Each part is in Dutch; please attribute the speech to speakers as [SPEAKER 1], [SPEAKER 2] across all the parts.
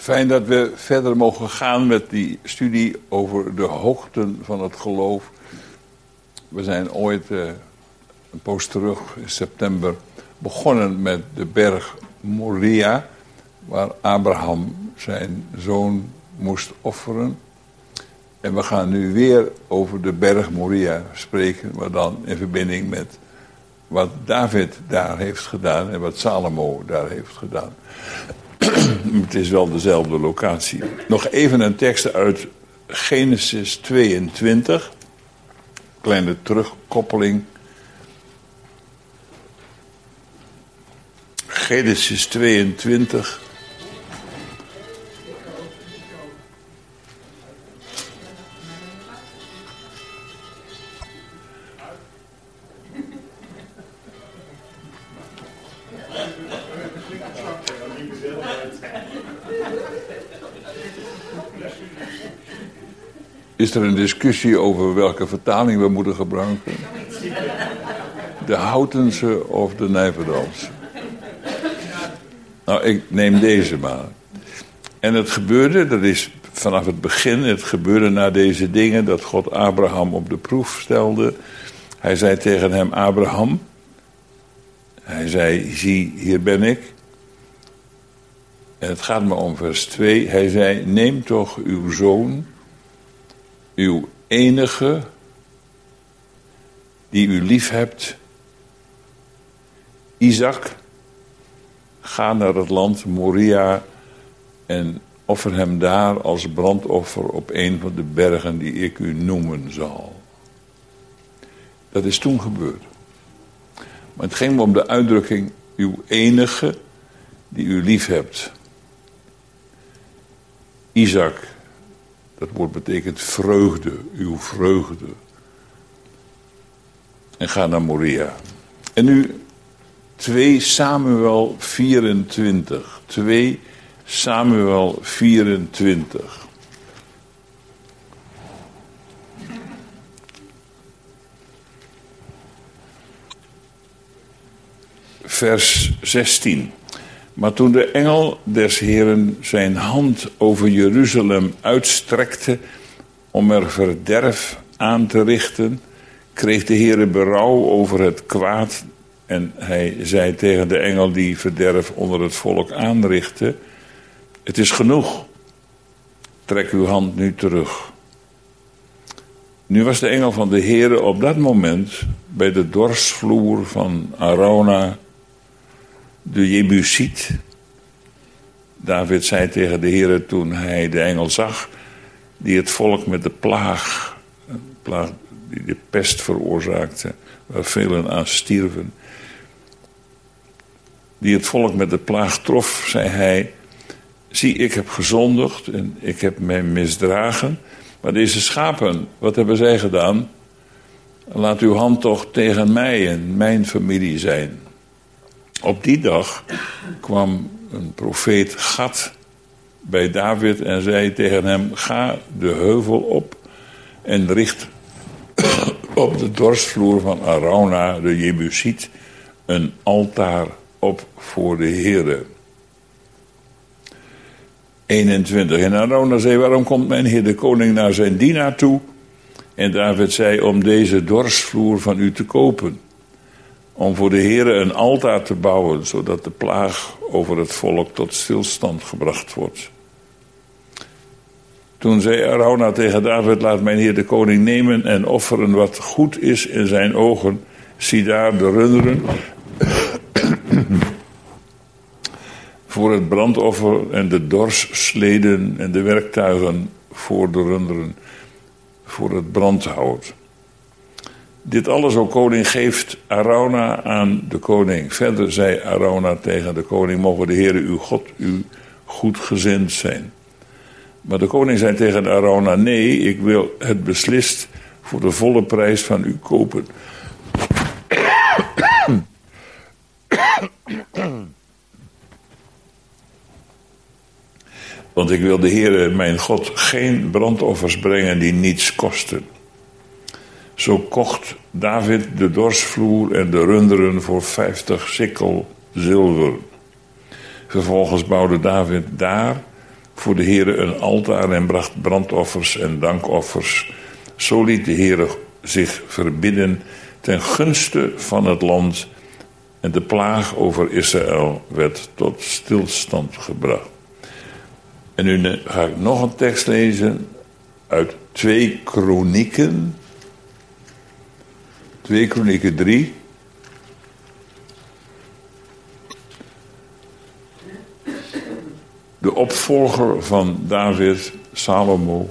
[SPEAKER 1] Fijn dat we verder mogen gaan met die studie over de hoogten van het geloof. We zijn ooit een poos terug in september begonnen met de berg Moria, waar Abraham zijn zoon moest offeren. En we gaan nu weer over de berg Moria spreken, maar dan in verbinding met wat David daar heeft gedaan en wat Salomo daar heeft gedaan. Het is wel dezelfde locatie. Nog even een tekst uit Genesis 22. Kleine terugkoppeling. Genesis 22. Is er een discussie over welke vertaling we moeten gebruiken? De Houtense of de Nijverdalse? Nou, ik neem deze maar. En het gebeurde, dat is vanaf het begin, het gebeurde na deze dingen dat God Abraham op de proef stelde. Hij zei tegen hem, Abraham. Hij zei, zie, hier ben ik. En het gaat me om vers 2. Hij zei, neem toch uw zoon, uw enige, die u lief hebt, Isaac, ga naar het land Moria en offer hem daar als brandoffer op een van de bergen die ik u noemen zal. Dat is toen gebeurd. Maar het ging me om de uitdrukking, uw enige, die u lief hebt. Isaac. Dat woord betekent vreugde, uw vreugde. En ga naar Moria. En nu 2 Samuel 24. 2 Samuel 24. Vers 16. Maar toen de engel des Heeren zijn hand over Jeruzalem uitstrekte om er verderf aan te richten, kreeg de Heere berouw over het kwaad en hij zei tegen de engel die verderf onder het volk aanrichtte, het is genoeg, trek uw hand nu terug. Nu was de engel van de Heere op dat moment bij de dorsvloer van Arauna, de Jebusiet. David zei tegen de Heere toen hij de engel zag, die het volk met de plaag die de pest veroorzaakte, waar velen aan stierven, die het volk met de plaag trof, zei hij, zie, ik heb gezondigd en ik heb mij misdragen, maar deze schapen, wat hebben zij gedaan? Laat uw hand toch tegen mij en mijn familie zijn. Op die dag kwam een profeet Gad bij David en zei tegen hem, ga de heuvel op en richt op de dorsvloer van Arauna, de Jebusiet, een altaar op voor de Heere. 21. En Arauna zei, waarom komt mijn Heer de koning naar zijn dienaar toe? En David zei, om deze dorsvloer van u te kopen. Om voor de Heere een altaar te bouwen, zodat de plaag over het volk tot stilstand gebracht wordt. Toen zei Arauna tegen David, laat mijn Heer de koning nemen en offeren wat goed is in zijn ogen. Zie daar de runderen voor het brandoffer en de dorssleden en de werktuigen voor de runderen, voor het brandhout. Dit alles, o koning, geeft Arauna aan de koning. Verder zei Arauna tegen de koning, mogen de Heere uw God u goedgezind zijn. Maar de koning zei tegen Arauna, nee, ik wil het beslist voor de volle prijs van u kopen. Want ik wil de Heere, mijn God, geen brandoffers brengen die niets kosten. Zo kocht David de dorsvloer en de runderen voor 50 sikkel zilver. Vervolgens bouwde David daar voor de Heere een altaar en bracht brandoffers en dankoffers. Zo liet de Heere zich verbidden ten gunste van het land en de plaag over Israël werd tot stilstand gebracht. En nu ga ik nog een tekst lezen uit 2 Kronieken. 2 Kronieken 3. De opvolger van David, Salomo.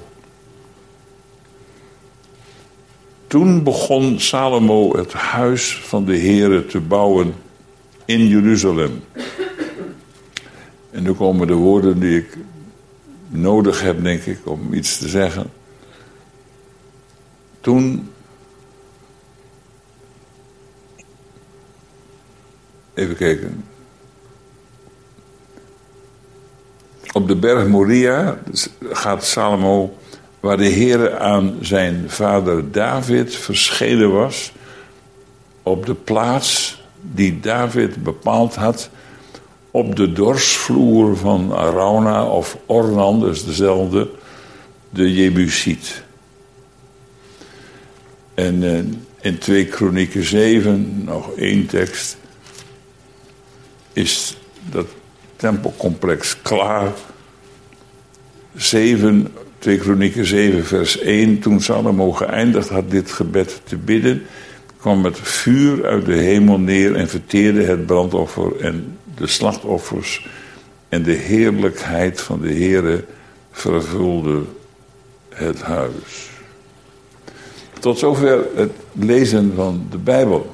[SPEAKER 1] Toen begon Salomo het huis van de Heere te bouwen in Jeruzalem. En nu komen de woorden die ik nodig heb, denk ik, om iets te zeggen. Toen, even kijken. Op de berg Moria gaat Salomo, waar de Heere aan zijn vader David verschenen was, op de plaats die David bepaald had, op de dorsvloer van Arauna of Ornan, dus dezelfde, de Jebusiet. En in 2 Kronieken 7, nog 1 tekst, is dat tempelcomplex klaar. 2 Kronieken 7 vers 1. Toen Salomo geëindigd had dit gebed te bidden, kwam het vuur uit de hemel neer en verteerde het brandoffer en de slachtoffers. En de heerlijkheid van de Heere vervulde het huis. Tot zover het lezen van de Bijbel.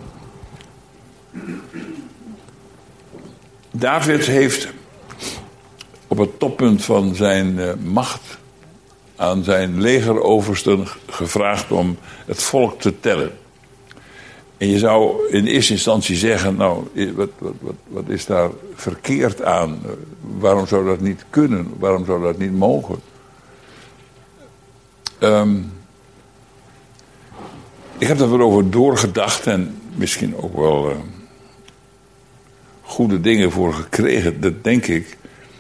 [SPEAKER 1] David heeft op het toppunt van zijn macht aan zijn legeroversten gevraagd om het volk te tellen. En je zou in eerste instantie zeggen, nou, wat is daar verkeerd aan? Waarom zou dat niet kunnen? Waarom zou dat niet mogen? Ik heb er weer over doorgedacht en misschien ook wel goede dingen voor gekregen, dat denk ik.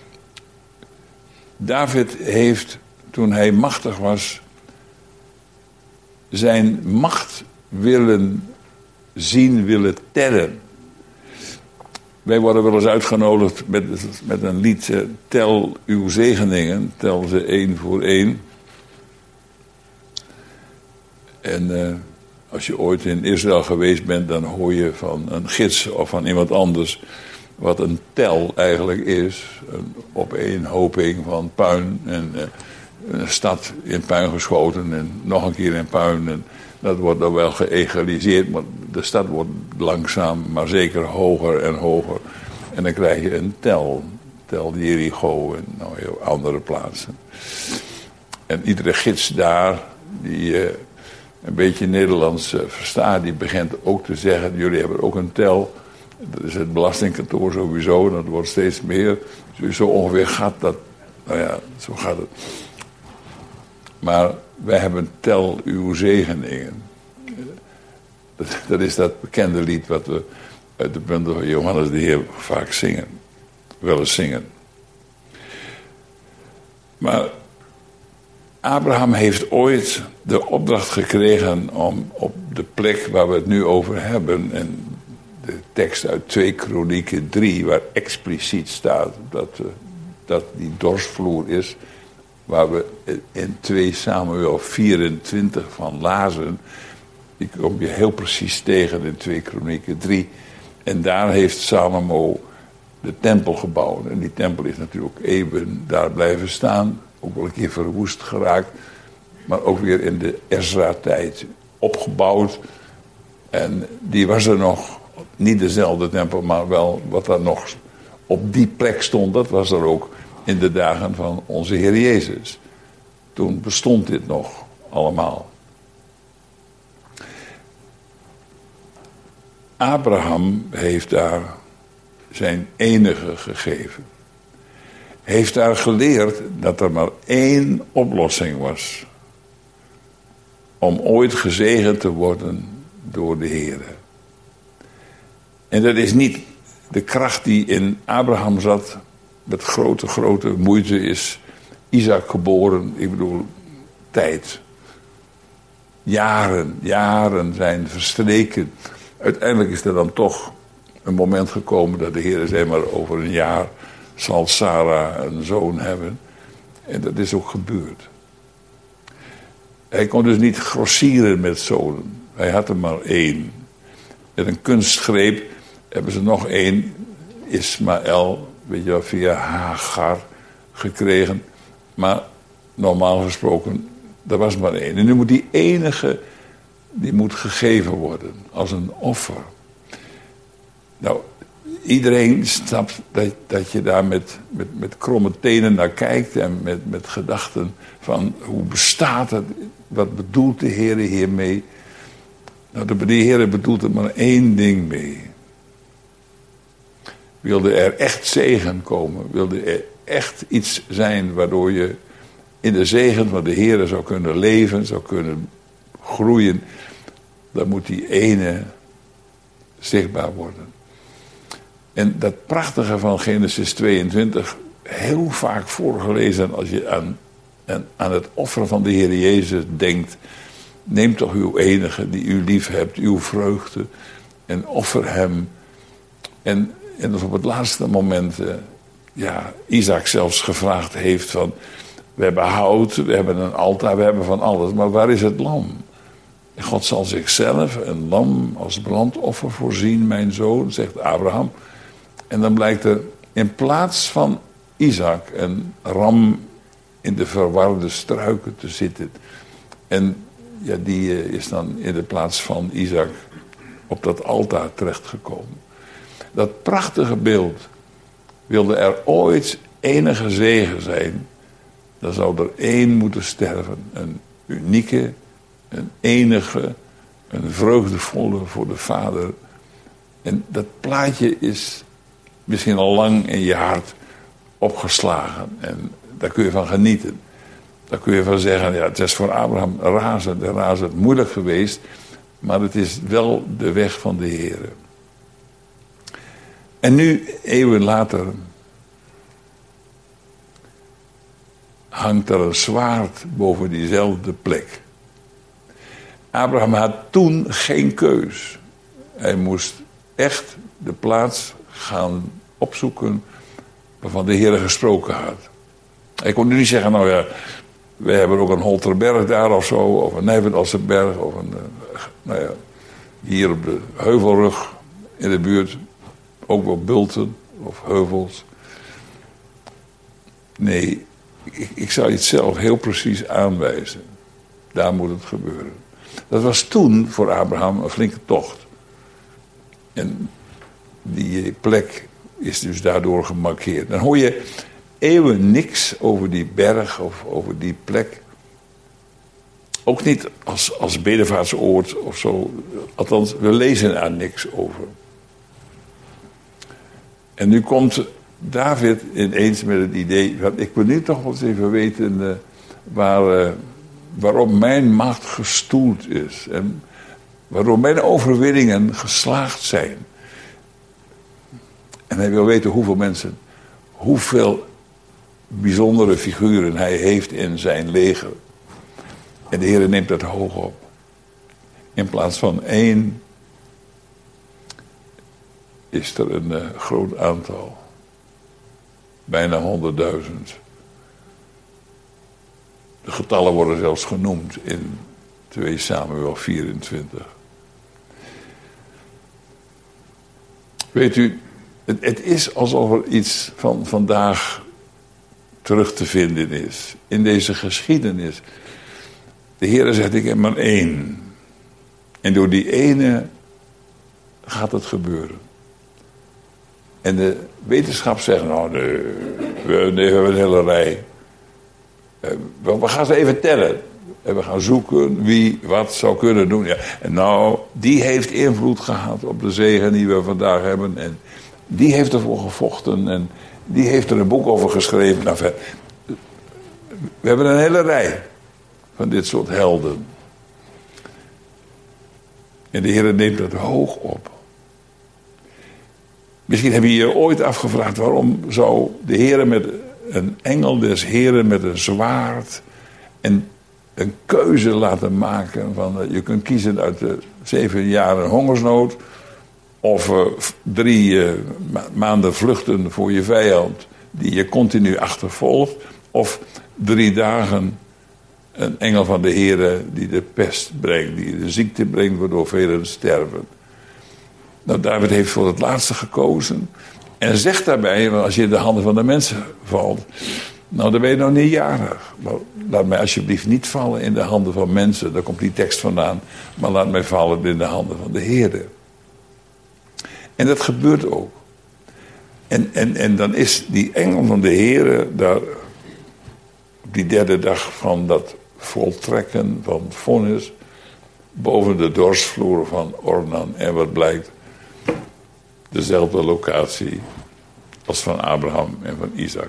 [SPEAKER 1] David heeft, toen hij machtig was, zijn macht willen zien, willen tellen. Wij worden wel eens uitgenodigd met een lied, tel uw zegeningen, tel ze 1 voor 1. En als je ooit in Israël geweest bent, dan hoor je van een gids of van iemand anders wat een tel eigenlijk is. Een opeenhoping van puin en een stad in puin geschoten en nog een keer in puin. En dat wordt dan wel geëgaliseerd, maar de stad wordt langzaam, maar zeker hoger en hoger. En dan krijg je een tel Jericho en nou, heel andere plaatsen. En iedere gids daar, die een beetje Nederlands verstaat, die begint ook te zeggen, jullie hebben ook een tel. Dat is het belastingkantoor sowieso, en dat wordt steeds meer. Dus zo ongeveer gaat dat, nou ja, zo gaat het. Maar wij hebben tel uw zegeningen. Dat is dat bekende lied wat we uit de bundel van Johannes de Heer vaak zingen. Wel eens zingen. Maar Abraham heeft ooit de opdracht gekregen om op de plek waar we het nu over hebben, en de tekst uit 2 Kronieken 3, waar expliciet staat dat die dorsvloer is, waar we in 2 Samuel 24 van lazen. Die kom je heel precies tegen in 2 Kronieken 3. En daar heeft Salomo de tempel gebouwd. En die tempel is natuurlijk eeuwen daar blijven staan. Ook wel een keer verwoest geraakt. Maar ook weer in de Ezra-tijd opgebouwd. En die was er nog, niet dezelfde tempel, maar wel wat er nog op die plek stond. Dat was er ook in de dagen van onze Heer Jezus. Toen bestond dit nog allemaal. Abraham heeft daar zijn enige gegeven. Heeft daar geleerd dat er maar 1 oplossing was om ooit gezegend te worden door de Heer. En dat is niet de kracht die in Abraham zat, met grote moeite is Isaac geboren, ik bedoel, tijd. Jaren zijn verstreken. Uiteindelijk is er dan toch een moment gekomen dat de Heer zei, maar over een jaar zal Sarah een zoon hebben. En dat is ook gebeurd. Hij kon dus niet grossieren met zonen. Hij had er maar één. Met een kunstgreep hebben ze nog één, Ismaël, weet je wel, via Hagar gekregen. Maar normaal gesproken, er was maar één. En nu moet die enige, die moet gegeven worden als een offer. Nou, iedereen snapt dat je daar met kromme tenen naar kijkt en met gedachten van hoe bestaat het, wat bedoelt de Heer hiermee? Nou, de Heer bedoelt er maar één ding mee. Wilde er echt zegen komen, wilde er echt iets zijn waardoor je in de zegen van de Heer zou kunnen leven, zou kunnen groeien, dan moet die ene zichtbaar worden. En dat prachtige van Genesis 22, heel vaak voorgelezen als je aan het offer van de Heer Jezus denkt. Neem toch uw enige die u lief hebt, uw vreugde, en offer hem. En dus op het laatste moment, Isaac zelfs gevraagd heeft van, we hebben hout, we hebben een altaar, we hebben van alles, maar waar is het lam? En God zal zichzelf een lam als brandoffer voorzien, mijn zoon, zegt Abraham. En dan blijkt er in plaats van Isaac een ram in de verwarde struiken te zitten. En ja, die is dan in de plaats van Isaac op dat altaar terechtgekomen. Dat prachtige beeld, wilde er ooit enige zegen zijn, dan zou er één moeten sterven. Een unieke, een enige, een vreugdevolle voor de Vader. En dat plaatje is misschien al lang in je hart opgeslagen. En daar kun je van genieten. Daar kun je van zeggen, ja, het is voor Abraham razend moeilijk geweest. Maar het is wel de weg van de Heer. En nu, eeuwen later, hangt er een zwaard boven diezelfde plek. Abraham had toen geen keus. Hij moest echt de plaats gaan opzoeken waarvan de Heer gesproken had. Hij kon nu niet zeggen, nou ja, we hebben ook een Holterberg daar of zo, of een Nijverdalse of een, hier op de heuvelrug in de buurt, ook wel bulten of heuvels. Nee, ik zou het zelf heel precies aanwijzen. Daar moet het gebeuren. Dat was toen voor Abraham een flinke tocht. En die plek is dus daardoor gemarkeerd. Dan hoor je eeuwen niks over die berg of over die plek. Ook niet als bedevaartsoord of zo. Althans, we lezen er niks over. En nu komt David ineens met het idee, ik wil nu toch wel eens even weten waarop mijn macht gestoeld is. En waardoor mijn overwinningen geslaagd zijn. En hij wil weten hoeveel bijzondere figuren hij heeft in zijn leger. En de Heer neemt dat hoog op. In plaats van 1 is er een groot aantal. Bijna 100.000. De getallen worden zelfs genoemd in 2 Samuel 24. Weet u, het is alsof er iets van vandaag terug te vinden is. In deze geschiedenis. De Heer zegt, ik heb maar 1. En door die ene gaat het gebeuren. En de wetenschap zegt, nou nee, we hebben een hele rij. We gaan ze even tellen. En we gaan zoeken wie wat zou kunnen doen. Ja. En nou, die heeft invloed gehad op de zegen die we vandaag hebben. En die heeft ervoor gevochten. En die heeft er een boek over geschreven. Nou, we hebben een hele rij van dit soort helden. En de Heer neemt dat hoog op. Misschien heb je je ooit afgevraagd waarom zou de Heer met een engel des Heren met een zwaard en een keuze laten maken. Je kunt kiezen uit de 7 jaren hongersnood of 3 maanden vluchten voor je vijand die je continu achtervolgt, of 3 dagen een engel van de Heere die de pest brengt, die de ziekte brengt, waardoor velen sterven. Nou, David heeft voor het laatste gekozen. En zegt daarbij, als je in de handen van de mensen valt, nou, dan ben je nog niet jarig. Maar laat mij alsjeblieft niet vallen in de handen van mensen. Daar komt die tekst vandaan. Maar laat mij vallen in de handen van de Heere. En dat gebeurt ook. En dan is die engel van de Heere daar op die 3e dag van dat voltrekken van het vonnis boven de dorsvloer van Ornan. En wat blijkt? Dezelfde locatie als van Abraham en van Isaac.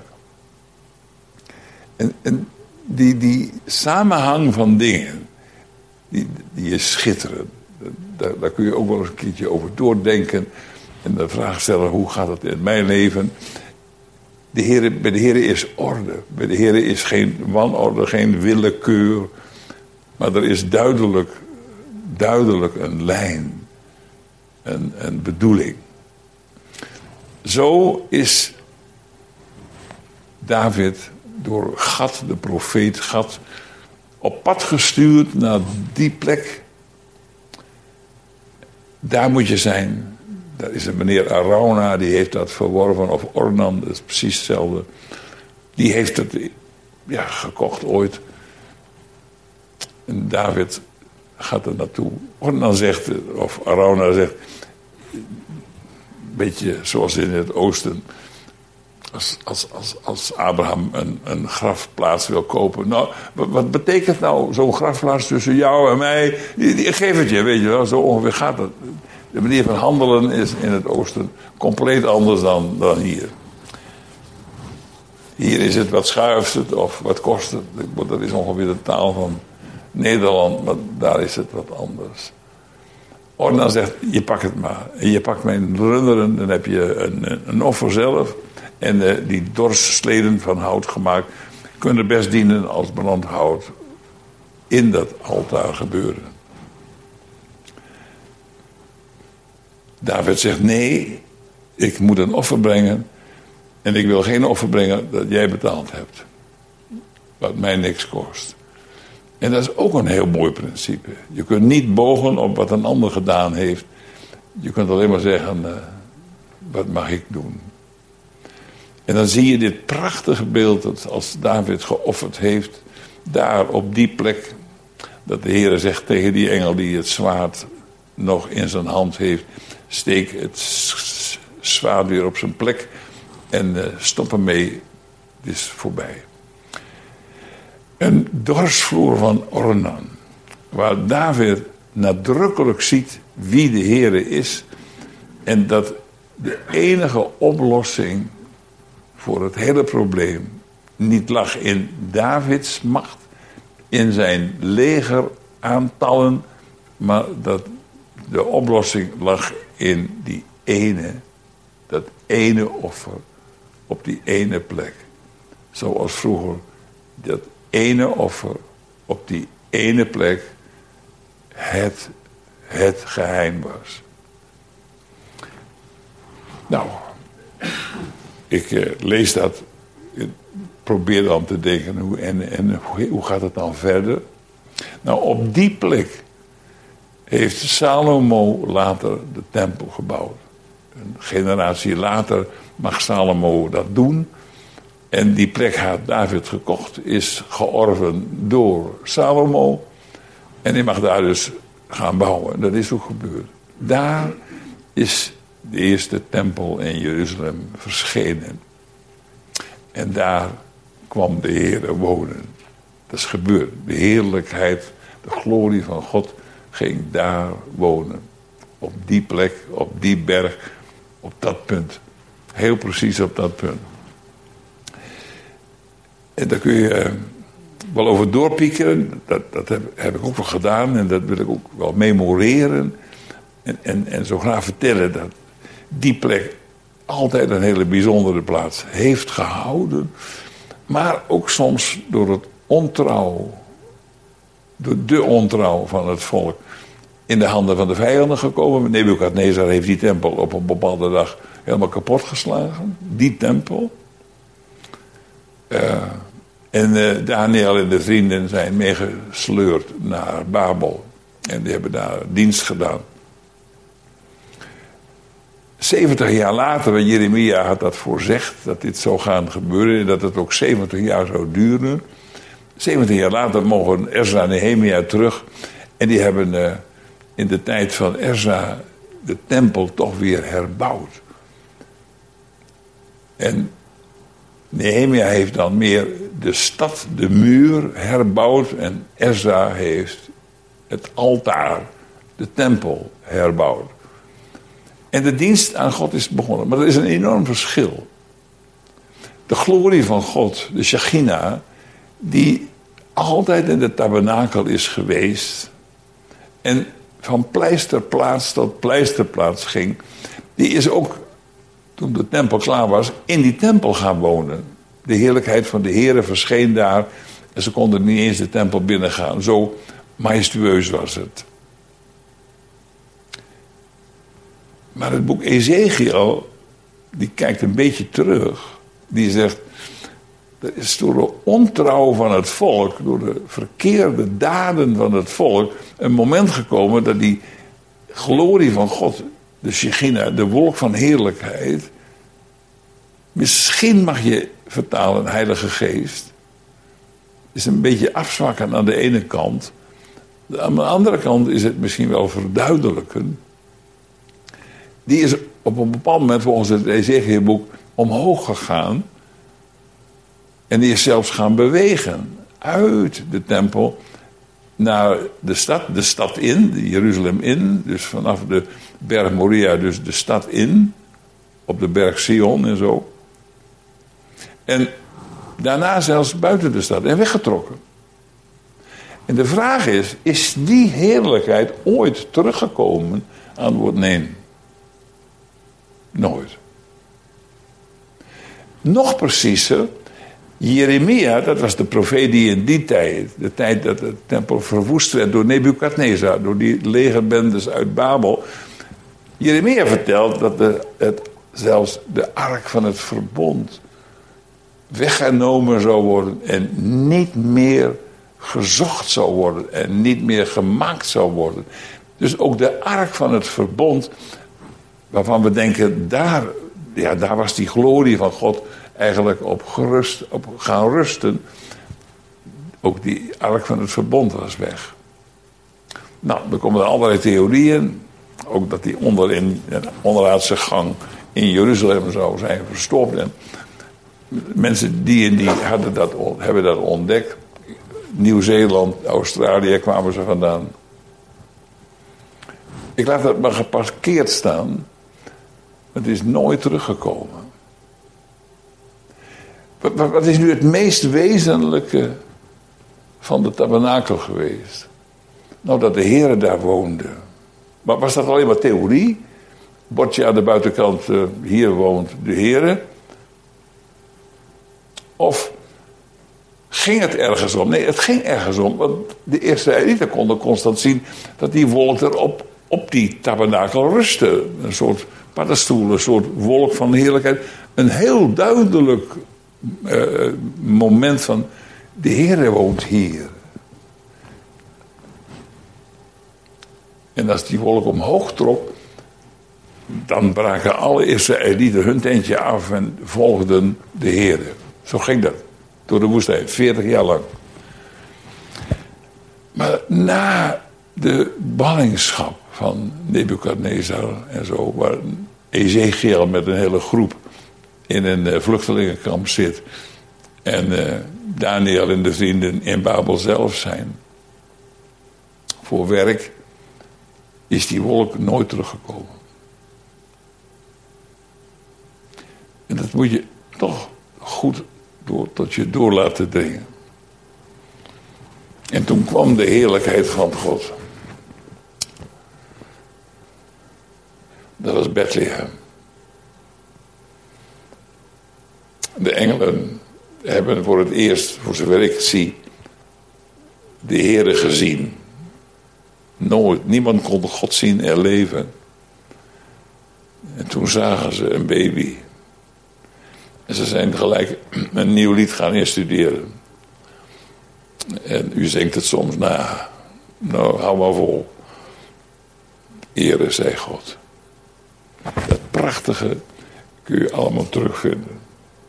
[SPEAKER 1] En die samenhang van dingen, die is schitterend. Daar kun je ook wel eens een keertje over doordenken. En de vraag stellen, hoe gaat het in mijn leven? Bij de Heere is orde. Bij de Heere is geen wanorde, geen willekeur. Maar er is duidelijk een lijn. Een bedoeling. Zo is David door Gad, de profeet Gad, op pad gestuurd naar die plek. Daar moet je zijn. Daar is een meneer Arauna, die heeft dat verworven. Of Ornan, dat is precies hetzelfde. Die heeft het gekocht ooit. En David gaat er naartoe. Ornan zegt, of Arauna zegt, een beetje zoals in het oosten. Als Abraham een grafplaats wil kopen. Nou, wat betekent nou zo'n grafplaats tussen jou en mij? Geef het je, weet je wel. Zo ongeveer gaat het. De manier van handelen is in het oosten compleet anders dan hier. Hier is het wat schuift het of wat kost het. Dat is ongeveer de taal van Nederland, maar daar is het wat anders. Ornan zegt, je pakt het maar. En je pakt mijn runderen, dan heb je een offer zelf. En die dorssleden van hout gemaakt kunnen best dienen als brandhout in dat altaar gebeuren. David zegt, nee, ik moet een offer brengen. En ik wil geen offer brengen dat jij betaald hebt. Wat mij niks kost. En dat is ook een heel mooi principe. Je kunt niet bogen op wat een ander gedaan heeft. Je kunt alleen maar zeggen, wat mag ik doen? En dan zie je dit prachtige beeld dat als David geofferd heeft, daar op die plek, dat de Heere zegt tegen die engel die het zwaard nog in zijn hand heeft, steek het zwaard weer op zijn plek en stop ermee, het is voorbij. Een dorsvloer van Ornan, waar David nadrukkelijk ziet wie de Heere is en dat de enige oplossing voor het hele probleem niet lag in Davids macht, in zijn legeraantallen, maar dat de oplossing lag in dat ene offer op die ene plek. Zoals vroeger dat ene offer op die ene plek het geheim was. Nou, ik lees dat, ik probeer dan te denken, hoe gaat het dan verder? Nou, op die plek heeft Salomo later de tempel gebouwd. Een generatie later mag Salomo dat doen. En die plek had David gekocht, is georven door Salomo. En hij mag daar dus gaan bouwen. Dat is ook gebeurd. Daar is de eerste tempel in Jeruzalem verschenen. En daar kwam de Heer wonen. Dat is gebeurd. De heerlijkheid, de glorie van God ging daar wonen. Op die plek, op die berg, op dat punt. Heel precies op dat punt. En daar kun je wel over doorpiekeren. Dat heb ik ook wel gedaan. En dat wil ik ook wel memoreren. En zo graag vertellen dat die plek altijd een hele bijzondere plaats heeft gehouden. Maar ook soms door het ontrouw, door de ontrouw van het volk, in de handen van de vijanden gekomen. Nebukadnezar heeft die tempel op een bepaalde dag helemaal kapot geslagen. Die tempel. En Daniel en de vrienden zijn meegesleurd naar Babel. En die hebben daar dienst gedaan. 70 jaar later, want Jeremia had dat voorzegd, dat dit zou gaan gebeuren en dat het ook 70 jaar zou duren. 70 jaar later mogen Ezra en Nehemia terug en die hebben in de tijd van Ezra de tempel toch weer herbouwd. En Nehemia heeft dan meer de stad, de muur herbouwd en Ezra heeft het altaar, de tempel herbouwd. En de dienst aan God is begonnen. Maar er is een enorm verschil. De glorie van God, de Shechina, die altijd in de tabernakel is geweest en van pleisterplaats tot pleisterplaats ging, die is ook, toen de tempel klaar was, in die tempel gaan wonen. De heerlijkheid van de Heere verscheen daar en ze konden niet eens de tempel binnengaan. Zo majestueus was het. Maar het boek Ezekiel, die kijkt een beetje terug. Die zegt, er is door de ontrouw van het volk, door de verkeerde daden van het volk, een moment gekomen dat die glorie van God, de Shechina, de wolk van heerlijkheid, misschien mag je vertalen Heilige Geest, is een beetje afzwakken aan de ene kant. Aan de andere kant is het misschien wel verduidelijken. Die is op een bepaald moment volgens het Ezekielboek omhoog gegaan. En die is zelfs gaan bewegen uit de tempel naar de stad in, Jeruzalem in. Dus vanaf de berg Moria, dus de stad in. Op de berg Sion en zo. En daarna zelfs buiten de stad en weggetrokken. En de vraag is die heerlijkheid ooit teruggekomen? Antwoord nee. Nooit. Nog preciezer, Jeremia, dat was de profeet die in die tijd, de tijd dat de tempel verwoest werd door Nebukadnezar, door die legerbendes uit Babel. Jeremia vertelt dat zelfs de ark van het verbond weggenomen zou worden en niet meer gezocht zou worden en niet meer gemaakt zou worden. Dus ook de ark van het verbond, waarvan we denken, daar was die glorie van God eigenlijk op gaan rusten. Ook die ark van het verbond was weg. Nou, er komen allerlei theorieën. Ook dat die in de onderaardse gang in Jeruzalem zou zijn verstopt. En mensen die en die hebben dat ontdekt. Nieuw-Zeeland, Australië kwamen ze vandaan. Ik laat dat maar geparkeerd staan. Het is nooit teruggekomen. Wat is nu het meest wezenlijke van de tabernakel geweest? Nou, dat de Heere daar woonde. Maar was dat alleen maar theorie? Bordje aan de buitenkant, hier woont de Heere. Of ging het ergens om? Nee, het ging ergens om. Want de Israëlieten konden constant zien dat die wolk er op die tabernakel rustte. Een soort paddenstoel, een soort wolk van heerlijkheid. Een heel duidelijk moment van de Heere woont hier. En als die wolk omhoog trok, dan braken alle Israëlieten hun tentje af en volgden de Heere. Zo ging dat. Door de woestijn, 40 jaar lang. Maar na de ballingschap van Nebukadnezar en zo, waar Ezekiel met een hele groep in een vluchtelingenkamp zit en Daniel en de vrienden in Babel zelf zijn voor werk, is die wolk nooit teruggekomen. En dat moet je toch goed tot je door laten dringen. En toen kwam de heerlijkheid van God. Dat was Bethlehem. De hebben voor het eerst, voor zover ik zie, de Heere gezien. Nooit. Niemand kon God zien en leven. En toen zagen ze een baby. En ze zijn gelijk een nieuw lied gaan instuderen. En u zingt het soms na. Nou, hou maar vol. Ere zij God. Dat prachtige kun je allemaal terugvinden.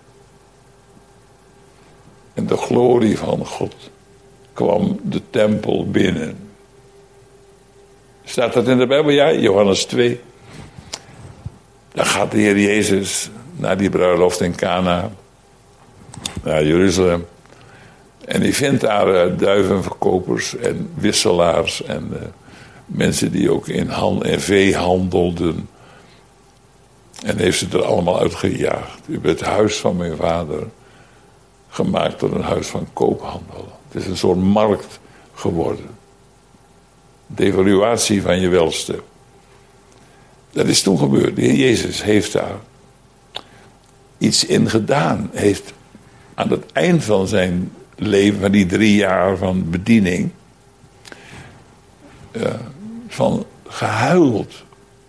[SPEAKER 1] En de glorie van God kwam de tempel binnen. Staat dat in de Bijbel? Ja, Johannes 2. Dan gaat de Heer Jezus naar die bruiloft in Cana. Naar Jeruzalem. En die vindt daar duivenverkopers en wisselaars. En mensen die ook in vee handelden. En heeft ze er allemaal uitgejaagd. U bent het huis van mijn vader gemaakt tot een huis van koophandel. Het is een soort markt geworden. Devaluatie van je welste. Dat is toen gebeurd. De Heer Jezus heeft daar iets in gedaan. Heeft aan het eind van zijn leven, van die 3 jaar van bediening, van gehuild.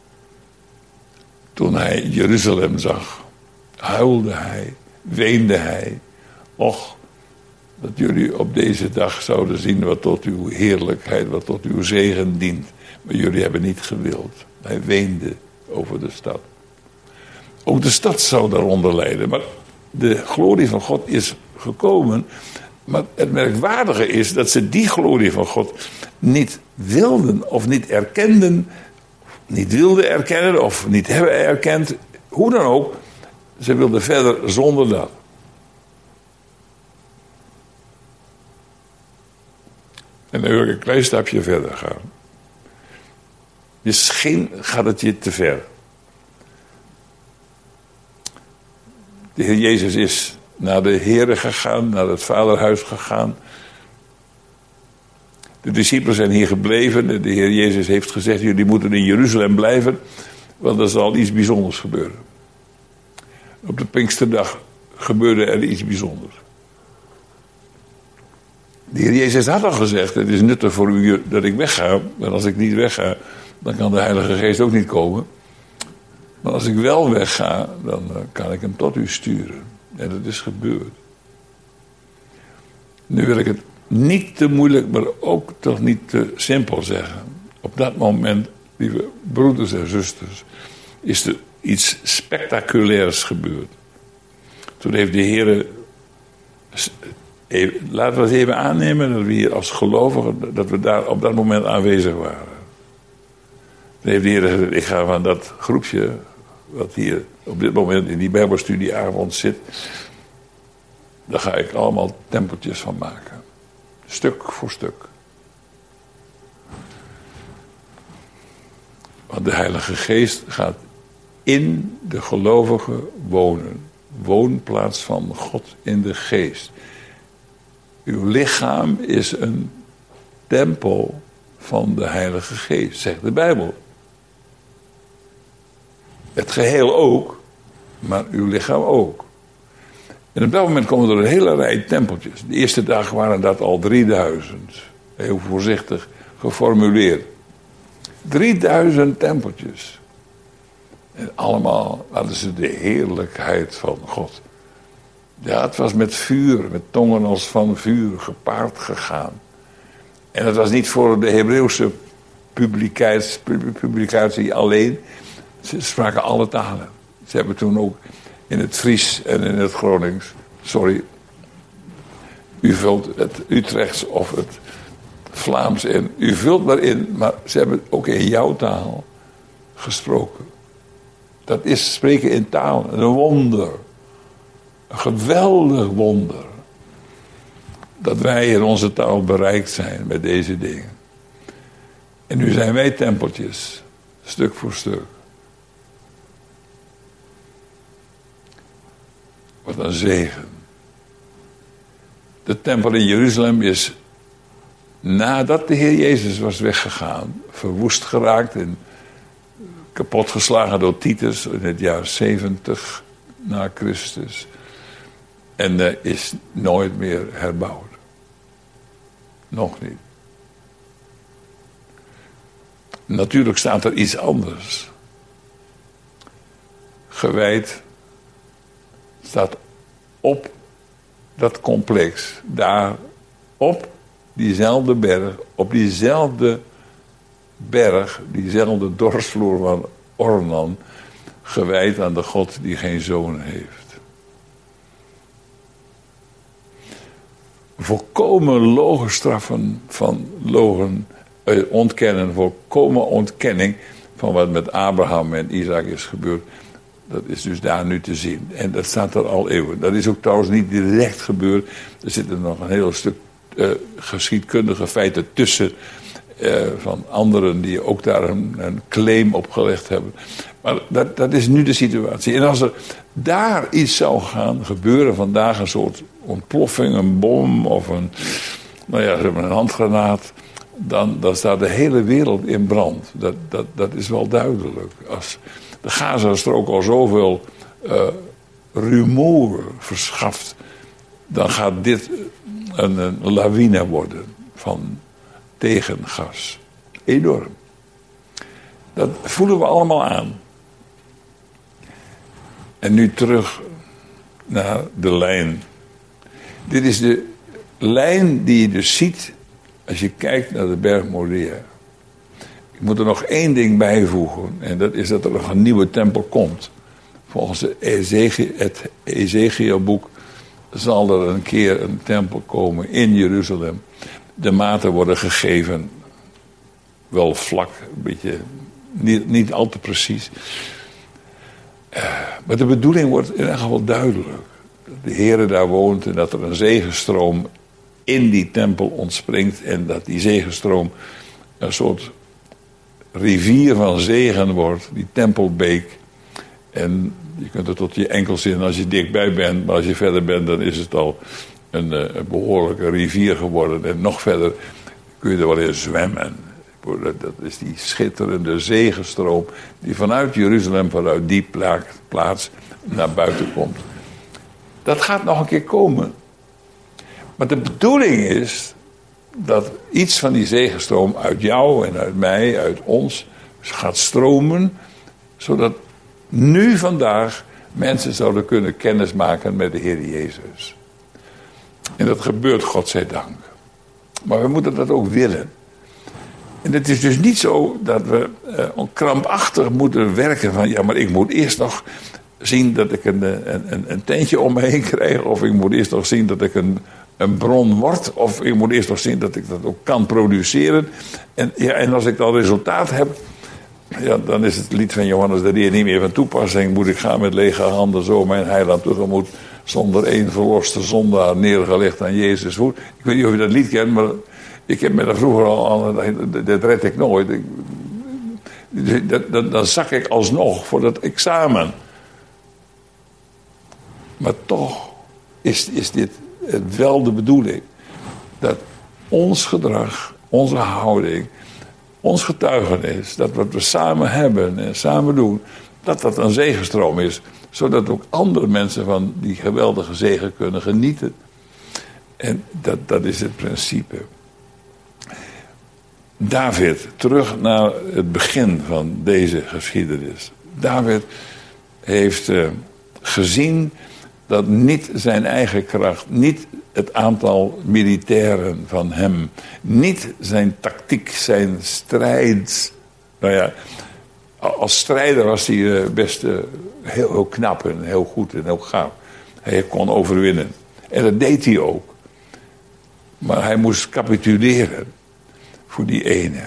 [SPEAKER 1] Toen hij Jeruzalem zag, huilde hij, weende hij. Och, dat jullie op deze dag zouden zien wat tot uw heerlijkheid, wat tot uw zegen dient. Maar jullie hebben niet gewild. Hij weende over de stad. Ook de stad zou daaronder lijden. Maar de glorie van God is gekomen. Maar het merkwaardige is dat ze die glorie van God niet wilden of niet erkenden. Niet wilden erkennen of niet hebben erkend. Hoe dan ook. Ze wilden verder zonder dat. En dan wil ik een klein stapje verder gaan. Misschien gaat het je te ver. De Heer Jezus is naar de Here gegaan, naar het Vaderhuis gegaan. De discipelen zijn hier gebleven. De Heer Jezus heeft gezegd, jullie moeten in Jeruzalem blijven, want er zal iets bijzonders gebeuren. Op de Pinksterdag gebeurde er iets bijzonders. De Heer Jezus had al gezegd, het is nuttig voor u dat ik wegga, maar als ik niet wegga, dan kan de Heilige Geest ook niet komen. Maar als ik wel wegga, dan kan ik hem tot u sturen. En dat is gebeurd. Nu wil ik het niet te moeilijk, maar ook toch niet te simpel zeggen. Op dat moment, lieve broeders en zusters, is er iets spectaculairs gebeurd. Toen heeft de Heer, laten we het even aannemen dat we hier als gelovigen, dat we daar op dat moment aanwezig waren. Toen heeft de Heer gezegd, ik ga van dat groepje, wat hier op dit moment in die Bijbelstudieavond zit, daar ga ik allemaal tempeltjes van maken. Stuk voor stuk. Want de Heilige Geest gaat in de gelovigen wonen. Woonplaats van God in de geest. Uw lichaam is een tempel van de Heilige Geest, zegt de Bijbel. Het geheel ook, maar uw lichaam ook. En op dat moment komen er een hele rij tempeltjes. De eerste dag waren dat al 3000. Heel voorzichtig geformuleerd. 3000 tempeltjes. En allemaal hadden ze de heerlijkheid van God. Ja, het was met vuur, met tongen als van vuur gepaard gegaan. En het was niet voor de Hebreeuwse publicatie alleen. Ze spraken alle talen. Ze hebben toen ook in het Fries en in het Gronings. Sorry, u vult het Utrechts of het Vlaams in. U vult maar in, maar ze hebben ook in jouw taal gesproken. Dat is spreken in taal, een wonder. Een geweldig wonder. Dat wij in onze taal bereikt zijn met deze dingen. En nu zijn wij tempeltjes, stuk voor stuk. Wat een zegen. De tempel in Jeruzalem is, nadat de Heer Jezus was weggegaan, verwoest geraakt en kapotgeslagen door Titus in het jaar 70 na Christus. En is nooit meer herbouwd. Nog niet. Natuurlijk staat er iets anders. Gewijd staat op dat complex. Daar op diezelfde berg, diezelfde dorsvloer van Ornan, gewijd aan de God die geen zoon heeft. Volkomen logenstraffen van ontkennen, volkomen ontkenning van wat met Abraham en Isaac is gebeurd. Dat is dus daar nu te zien. En dat staat er al eeuwen. Dat is ook trouwens niet direct gebeurd. Er zitten nog een heel stuk geschiedkundige feiten tussen. Van anderen die ook daar een claim op gelegd hebben. Maar dat is nu de situatie. En als er daar iets zou gaan gebeuren vandaag, een soort ontploffing, een bom of een handgranaat, dan staat de hele wereld in brand. Dat is wel duidelijk. Als de Gazastrook al zoveel rumoer verschaft, dan gaat dit een lawine worden van tegengas. Enorm. Dat voelen we allemaal aan. En nu terug naar de lijn. Dit is de lijn die je dus ziet als je kijkt naar de berg Moria. Ik moet er nog één ding bijvoegen. En dat is dat er nog een nieuwe tempel komt. Volgens het Ezekielboek zal er een keer een tempel komen in Jeruzalem. De maten worden gegeven. Wel vlak, een beetje niet al te precies. Maar de bedoeling wordt in ieder geval duidelijk. Dat de Heere daar woont en dat er een zegenstroom in die tempel ontspringt. En dat die zegenstroom een soort rivier van zegen wordt. Die tempelbeek. En je kunt er tot je enkels in als je dichtbij bent. Maar als je verder bent, dan is het al een behoorlijke rivier geworden. En nog verder kun je er wel in zwemmen. Dat is die schitterende zegenstroom die vanuit Jeruzalem, vanuit die plaats naar buiten komt. Dat gaat nog een keer komen. Maar de bedoeling is dat iets van die zegenstroom uit jou en uit mij, uit ons, gaat stromen, zodat nu vandaag mensen zouden kunnen kennismaken met de Heer Jezus. En dat gebeurt, godzijdank. Maar we moeten dat ook willen. En het is dus niet zo dat we krampachtig moeten werken van, ja, maar ik moet eerst nog zien dat ik een tentje om me heen krijg, of ik moet eerst nog zien dat ik een bron word, of ik moet eerst nog zien dat ik dat ook kan produceren. En als ik dan resultaat heb, ja, dan is het lied van Johannes de Heer niet meer van toepassing. Moet ik gaan met lege handen zo mijn heiland tegemoet, zonder één verloste zondaar neergelegd aan Jezus voet. Ik weet niet of je dat lied kent, maar ik heb me daar vroeger al aan, dat red ik nooit. Dan zak ik alsnog voor dat examen. Maar toch is dit wel de bedoeling. Dat ons gedrag, onze houding, ons getuigenis, dat wat we samen hebben en samen doen, dat een zegenstroom is. Zodat ook andere mensen van die geweldige zegen kunnen genieten. En dat is het principe. David, terug naar het begin van deze geschiedenis. David heeft gezien dat niet zijn eigen kracht, niet het aantal militairen van hem, niet zijn tactiek, zijn strijd. Nou ja, als strijder was hij best heel knap en heel goed en heel gaaf. Hij kon overwinnen. En dat deed hij ook. Maar hij moest capituleren voor die ene.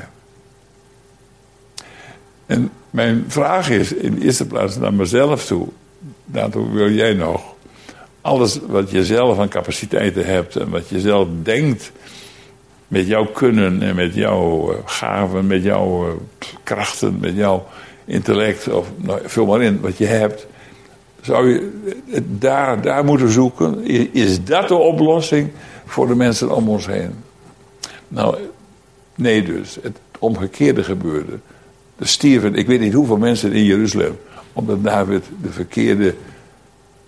[SPEAKER 1] En mijn vraag is in de eerste plaats naar mezelf toe. Daartoe wil jij nog. Alles wat je zelf aan capaciteiten hebt en wat je zelf denkt met jouw kunnen en met jouw gaven, met jouw krachten, met jouw intellect, of nou, vul maar in wat je hebt. Zou je het daar moeten zoeken? Is dat de oplossing voor de mensen om ons heen? Nou, nee dus. Het omgekeerde gebeurde. Er stierven, ik weet niet hoeveel mensen in Jeruzalem, omdat David de verkeerde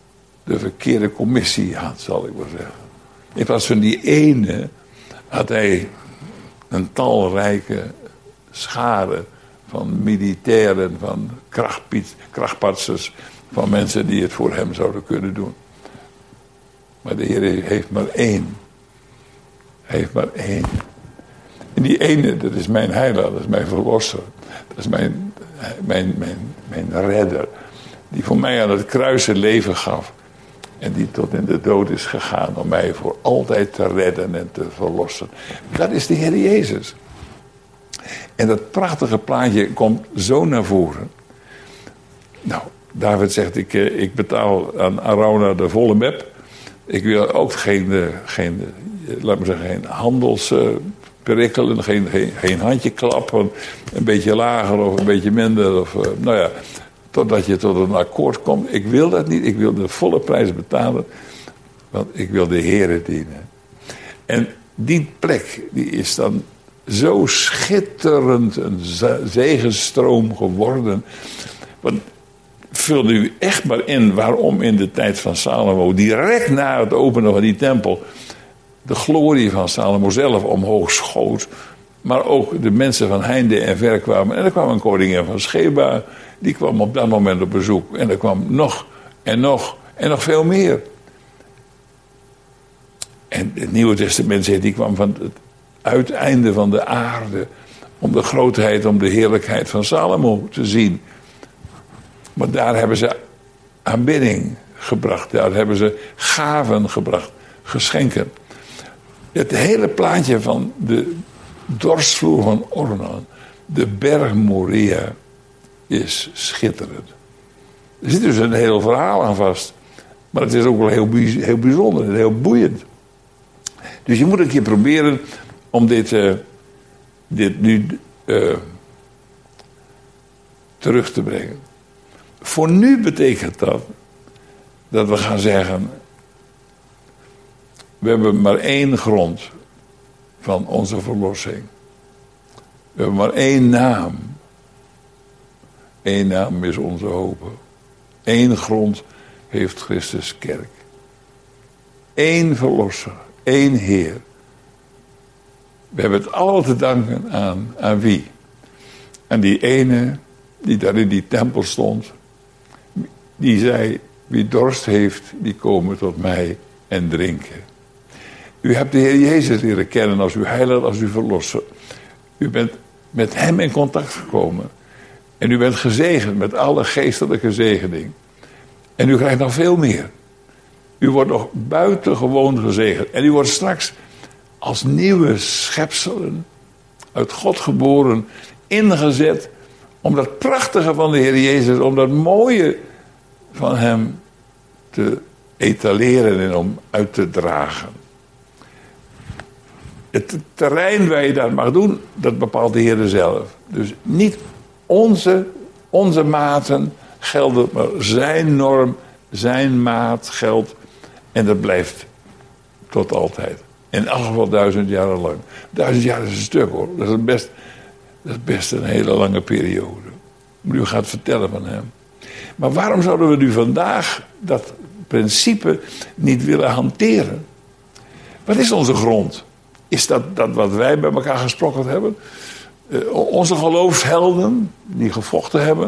[SPEAKER 1] de verkeerde commissie had, zal ik maar zeggen. In plaats van die ene had hij een talrijke schare van militairen, van krachtpatsers, van mensen die het voor hem zouden kunnen doen. Maar de Heer heeft maar één. Hij heeft maar één. En die ene, dat is mijn heiland, dat is mijn verlosser. Dat is mijn redder. Die voor mij aan het kruis het leven gaf. En die tot in de dood is gegaan om mij voor altijd te redden en te verlossen. Dat is de Heer Jezus. En dat prachtige plaatje komt zo naar voren. Nou, David zegt, ik betaal aan Arauna de volle mep. Ik wil ook geen laat maar zeggen, geen handelsperikelen, geen handjeklap, een beetje lager of een beetje minder. Of, nou ja, totdat je tot een akkoord komt. Ik wil dat niet, ik wil de volle prijs betalen, want ik wil de Heere dienen. En die plek, die is dan zo schitterend een zegenstroom geworden. Want vul u echt maar in waarom in de tijd van Salomo, direct na het openen van die tempel, de glorie van Salomo zelf omhoog schoot. Maar ook de mensen van heinde en ver kwamen. En er kwam een koningin van Sheba, die kwam op dat moment op bezoek. En er kwam nog en nog en nog veel meer. En het Nieuwe Testament zegt, die kwam van het uiteinde van de aarde, om de grootheid, om de heerlijkheid van Salomo te zien. Maar daar hebben ze aanbidding gebracht. Daar hebben ze gaven gebracht. Geschenken. Het hele plaatje van de dorsvloer van Ornan. De berg Moria. Is schitterend. Er zit dus een heel verhaal aan vast. Maar het is ook wel heel bijzonder. En heel boeiend. Dus je moet een keer proberen om dit nu terug te brengen. Voor nu betekent dat we gaan zeggen, we hebben maar één grond van onze verlossing. We hebben maar één naam. Eén naam is onze hoop. Eén grond heeft Christus kerk. Eén verlosser. Één Heer. We hebben het allemaal te danken aan wie? Aan die ene die daar in die tempel stond. Die zei, wie dorst heeft, die komen tot mij en drinken. U hebt de Heer Jezus leren kennen als uw heiland, als uw verlosser. U bent met hem in contact gekomen. En u bent gezegend met alle geestelijke zegening. En u krijgt nog veel meer. U wordt nog buitengewoon gezegend. En u wordt straks als nieuwe schepselen, uit God geboren, ingezet om dat prachtige van de Heer Jezus, om dat mooie van hem te etaleren en om uit te dragen. Het terrein waar je dat mag doen, dat bepaalt de Heer zelf. Dus niet onze maten gelden, maar zijn norm, zijn maat geldt. En dat blijft tot altijd. In elk geval 1000 jaar lang. 1000 jaar is een stuk hoor. Dat is best een hele lange periode. Maar u gaat vertellen van hem. Maar waarom zouden we nu vandaag dat principe niet willen hanteren? Wat is onze grond? Is dat wat wij bij elkaar gesproken hebben? Onze geloofshelden die gevochten hebben?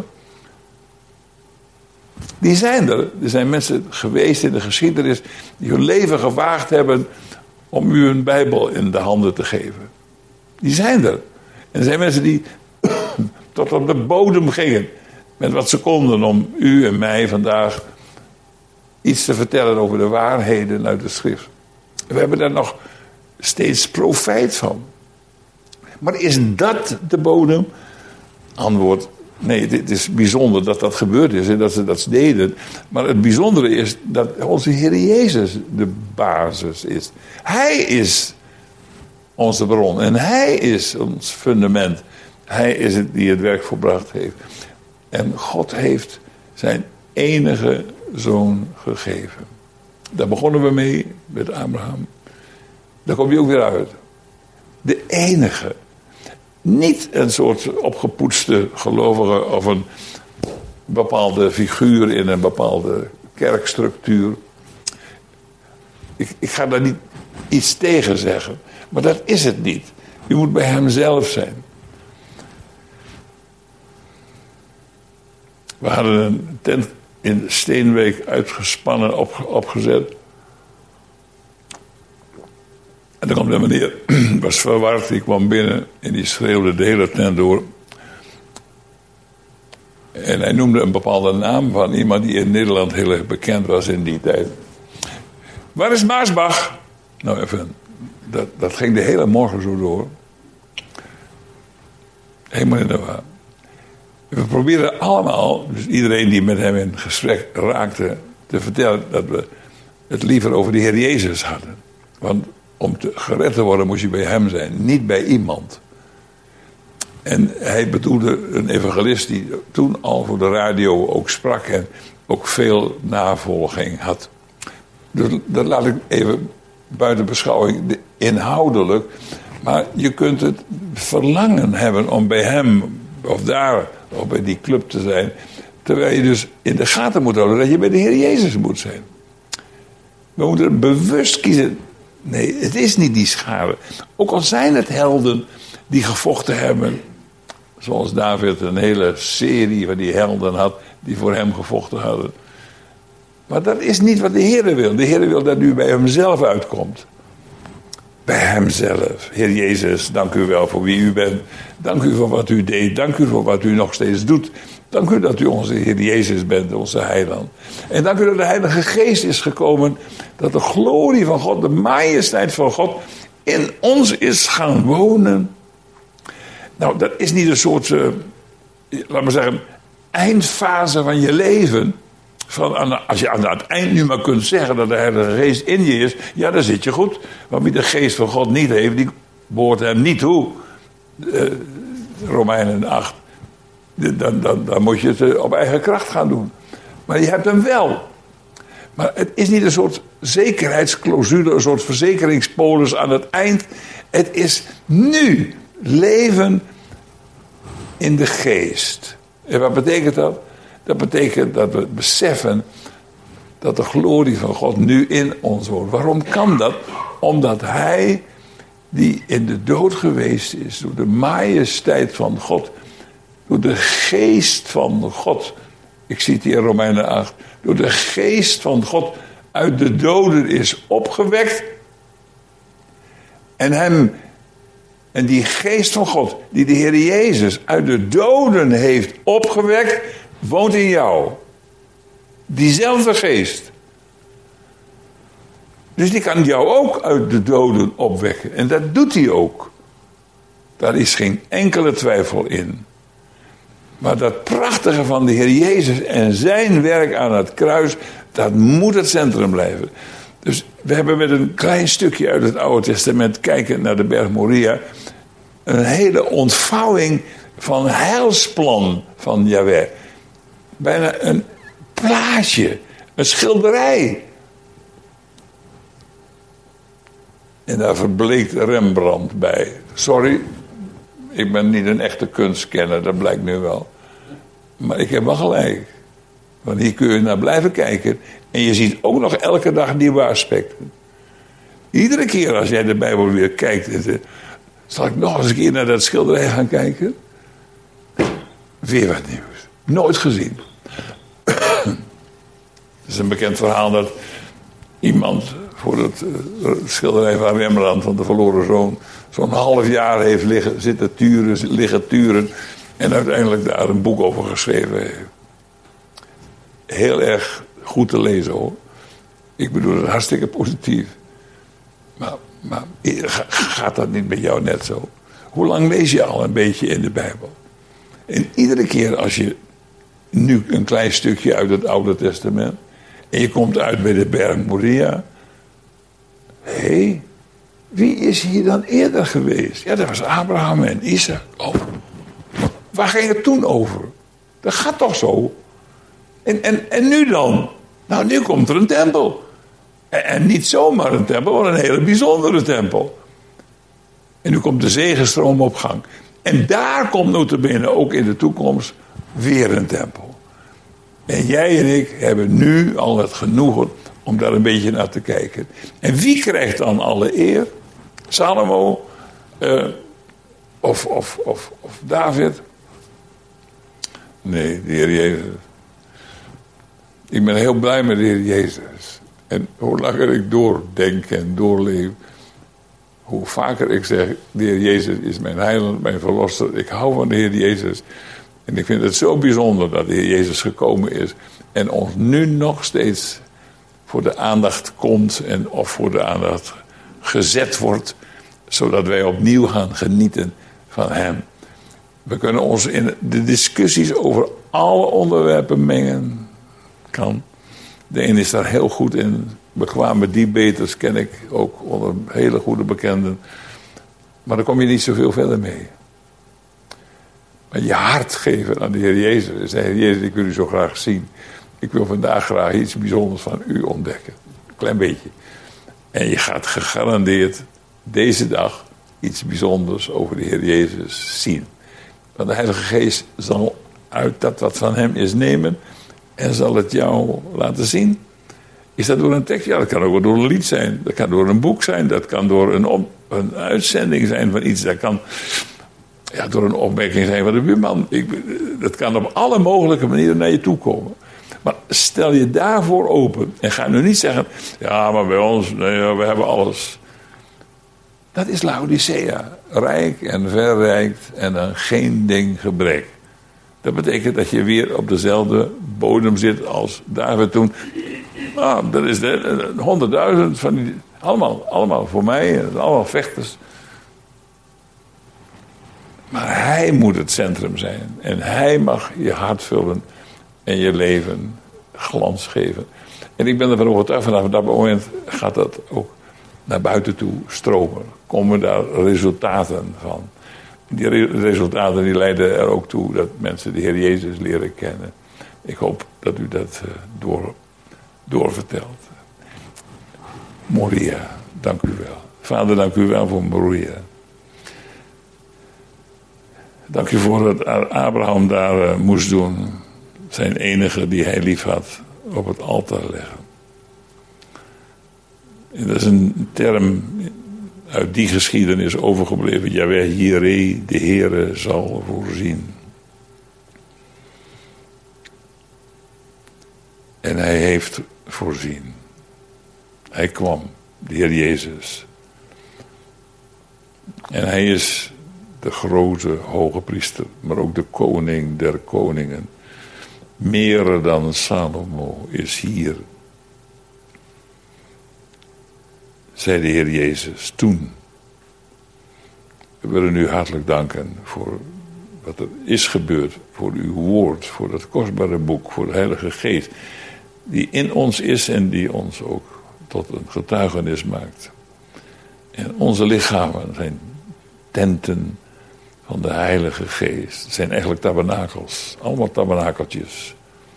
[SPEAKER 1] Die zijn er. Er zijn mensen geweest in de geschiedenis die hun leven gewaagd hebben om u een Bijbel in de handen te geven. Die zijn er. En er zijn mensen die tot op de bodem gingen met wat ze konden om u en mij vandaag iets te vertellen over de waarheden uit de schrift. We hebben daar nog steeds profijt van. Maar is dat de bodem? Antwoord: nee, het is bijzonder dat dat gebeurd is en dat ze dat deden. Maar het bijzondere is dat onze Heer Jezus de basis is. Hij is onze bron en Hij is ons fundament. Hij is het die het werk volbracht heeft. En God heeft zijn enige zoon gegeven. Daar begonnen we mee met Abraham. Daar kom je ook weer uit. De enige. Niet een soort opgepoetste gelovige of een bepaalde figuur in een bepaalde kerkstructuur. Ik ga daar niet iets tegen zeggen. Maar dat is het niet. U moet bij hem zelf zijn. We hadden een tent in Steenwijk uitgespannen, opgezet. En dan kwam de meneer, was verward, die kwam binnen en die schreeuwde de hele tent door. En hij noemde een bepaalde naam van iemand die in Nederland heel erg bekend was in die tijd. Waar is Maasbach? Nou even, dat ging de hele morgen zo door. Helemaal in de war. We probeerden allemaal, dus iedereen die met hem in gesprek raakte, te vertellen dat we het liever over de Heer Jezus hadden. Want om gered te worden moest je bij hem zijn, niet bij iemand. En hij bedoelde een evangelist die toen al voor de radio ook sprak en ook veel navolging had. Dus dat laat ik even buiten beschouwing inhoudelijk. Maar je kunt het verlangen hebben om bij hem of daar of bij die club te zijn. Terwijl je dus in de gaten moet houden dat je bij de Heer Jezus moet zijn. We moeten bewust kiezen. Nee, het is niet die schade. Ook al zijn het helden die gevochten hebben. Zoals David een hele serie van die helden had die voor hem gevochten hadden. Maar dat is niet wat de Heer wil. De Heer wil dat u bij hemzelf uitkomt. Bij hemzelf. Heer Jezus, dank u wel voor wie u bent. Dank u voor wat u deed. Dank u voor wat u nog steeds doet. Dank u dat u onze Heer Jezus bent, onze heiland. En dank u dat de Heilige Geest is gekomen. Dat de glorie van God, de majesteit van God in ons is gaan wonen. Nou, dat is niet een soort, laat maar zeggen, eindfase van je leven. Als je aan het eind nu maar kunt zeggen dat de Heilige Geest in je is, ja, dan zit je goed. Want wie de Geest van God niet heeft, die behoort hem niet toe. Romeinen 8. Dan moet je het op eigen kracht gaan doen. Maar je hebt hem wel. Maar het is niet een soort zekerheidsclausule, een soort verzekeringspolis aan het eind. Het is nu leven in de Geest. En wat betekent dat? Dat betekent dat we beseffen dat de glorie van God nu in ons woont. Waarom kan dat? Omdat hij die in de dood geweest is, door de majesteit van God, door de geest van God, ik citeer Romeinen 8, door de geest van God uit de doden is opgewekt en die geest van God, die de Heer Jezus uit de doden heeft opgewekt, woont in jou. Diezelfde geest. Dus die kan jou ook uit de doden opwekken. En dat doet hij ook. Daar is geen enkele twijfel in. Maar dat prachtige van de Heer Jezus en zijn werk aan het kruis, dat moet het centrum blijven. Dus we hebben met een klein stukje uit het Oude Testament, kijkend naar de berg Moria, een hele ontvouwing van heilsplan van Jahweh. Bijna een plaatje, een schilderij. En daar verbleekt Rembrandt bij. Sorry, ik ben niet een echte kunstkenner, dat blijkt nu wel. Maar ik heb wel gelijk. Want hier kun je naar blijven kijken. En je ziet ook nog elke dag nieuwe aspecten. Iedere keer als jij de Bijbel weer kijkt, zal ik nog eens een keer naar dat schilderij gaan kijken? Weer wat nieuws. Nooit gezien. Het is een bekend verhaal dat iemand voor het schilderij van Rembrandt van de verloren zoon zo'n half jaar heeft liggen turen en uiteindelijk daar een boek over geschreven heeft. Heel erg goed te lezen hoor. Ik bedoel het hartstikke positief. Maar gaat dat niet met jou net zo? Hoe lang lees je al een beetje in de Bijbel? En iedere keer als je nu een klein stukje uit het Oude Testament en je komt uit bij de berg Moria. Hé, wie is hier dan eerder geweest? Ja, dat was Abraham en Isaac. Oh, waar ging het toen over? Dat gaat toch zo? En nu dan? Nou, nu komt er een tempel. En niet zomaar een tempel, maar een hele bijzondere tempel. En nu komt de zegenstroom op gang. En daar komt notabene ook in de toekomst weer een tempel. En jij en ik hebben nu al het genoegen om daar een beetje naar te kijken. En wie krijgt dan alle eer? Salomo of David? Nee, de Heer Jezus. Ik ben heel blij met de Heer Jezus. En hoe langer ik doordenk en doorleef, hoe vaker ik zeg, de Heer Jezus is mijn heiland, mijn verlosser. Ik hou van de Heer Jezus. En ik vind het zo bijzonder dat de Heer Jezus gekomen is en ons nu nog steeds voor de aandacht komt of voor de aandacht gezet wordt, zodat wij opnieuw gaan genieten van Hem. We kunnen ons in de discussies over alle onderwerpen mengen. Kan. De een is daar heel goed in. Bekwame debaters ken ik ook onder hele goede bekenden. Maar daar kom je niet zoveel verder mee. Maar je hart geven aan de Heer Jezus. En zeggen, Heer Jezus, ik wil u zo graag zien. Ik wil vandaag graag iets bijzonders van u ontdekken. Een klein beetje. En je gaat gegarandeerd deze dag iets bijzonders over de Heer Jezus zien. Want de Heilige Geest zal uit dat wat van hem is nemen en zal het jou laten zien. Is dat door een tekst? Ja, dat kan ook door een lied zijn. Dat kan door een boek zijn. Dat kan door een uitzending zijn van iets. Dat kan door een opmerking zijn van de buurman. Dat kan op alle mogelijke manieren naar je toe komen. Maar stel je daarvoor open. En ga nu niet zeggen, ja, maar bij ons, nee, we hebben alles. Dat is Laodicea. Rijk en verrijkt en dan geen ding gebrek. Dat betekent dat je weer op dezelfde bodem zit als David toen. Nou, dat is 100.000 van die. Allemaal voor mij. Allemaal vechters. Maar hij moet het centrum zijn. En hij mag je hart vullen. En je leven glans geven. En ik ben ervan overtuigd, vanaf dat moment gaat dat ook naar buiten toe stromen. Komen daar resultaten van. Die resultaten die leiden er ook toe dat mensen de Heer Jezus leren kennen. Ik hoop dat u dat doorvertelt. Moria, dank u wel. Vader, dank u wel voor Moria. Dank u voor dat Abraham daar moest doen. Zijn enige die hij lief had op het altaar leggen. En dat is een term uit die geschiedenis overgebleven. Jaweh Jireh, de Heere zal voorzien. En hij heeft voorzien. Hij kwam, de Heer Jezus. En hij is de grote hoge priester, maar ook de koning der koningen. Meer dan Salomo is hier, zei de Heer Jezus toen. We willen u hartelijk danken voor wat er is gebeurd, voor uw woord, voor dat kostbare boek, voor de Heilige Geest, die in ons is en die ons ook tot een getuigenis maakt. En onze lichamen zijn tenten van de Heilige Geest. Het zijn eigenlijk tabernakels, allemaal tabernakeltjes.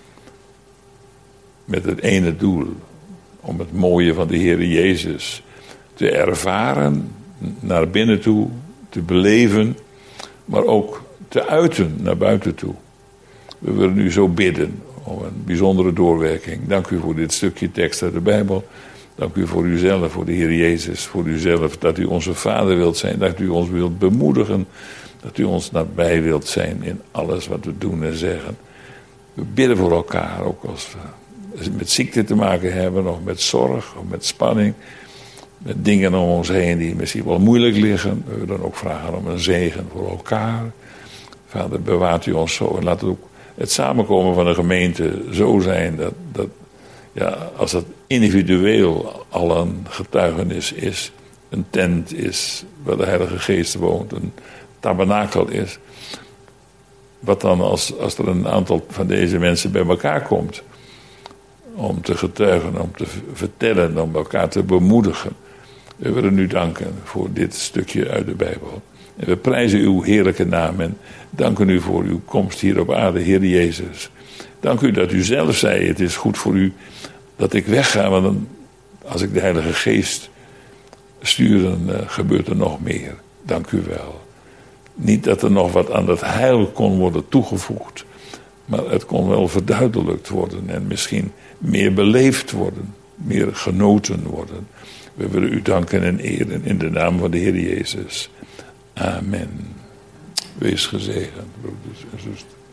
[SPEAKER 1] Met het ene doel, om het mooie van de Heer Jezus te ervaren, naar binnen toe, te beleven, maar ook te uiten naar buiten toe. We willen u zo bidden om een bijzondere doorwerking. Dank u voor dit stukje tekst uit de Bijbel. Dank u voor uzelf, voor de Heer Jezus, voor uzelf, dat u onze Vader wilt zijn, dat u ons wilt bemoedigen, dat u ons nabij wilt zijn in alles wat we doen en zeggen. We bidden voor elkaar, ook als we met ziekte te maken hebben, of met zorg, of met spanning, met dingen om ons heen die misschien wel moeilijk liggen. We willen ook vragen om een zegen voor elkaar. Vader, bewaart u ons zo en laat ook het samenkomen van de gemeente zo zijn dat als het individueel al een getuigenis is, een tent is waar de Heilige Geest woont, een tabernakel is, wat dan als er een aantal van deze mensen bij elkaar komt om te getuigen, om te vertellen, om elkaar te bemoedigen. We willen u danken voor dit stukje uit de Bijbel. En we prijzen uw heerlijke naam en danken u voor uw komst hier op aarde, Heer Jezus. Dank u dat u zelf zei, het is goed voor u dat ik wegga, want dan, als ik de Heilige Geest stuur, dan gebeurt er nog meer. Dank u wel. Niet dat er nog wat aan dat heil kon worden toegevoegd, maar het kon wel verduidelijkt worden en misschien meer beleefd worden. meer genoten worden. We willen u danken en eren in de naam van de Heer Jezus. Amen. Wees gezegend, broeders en zusters.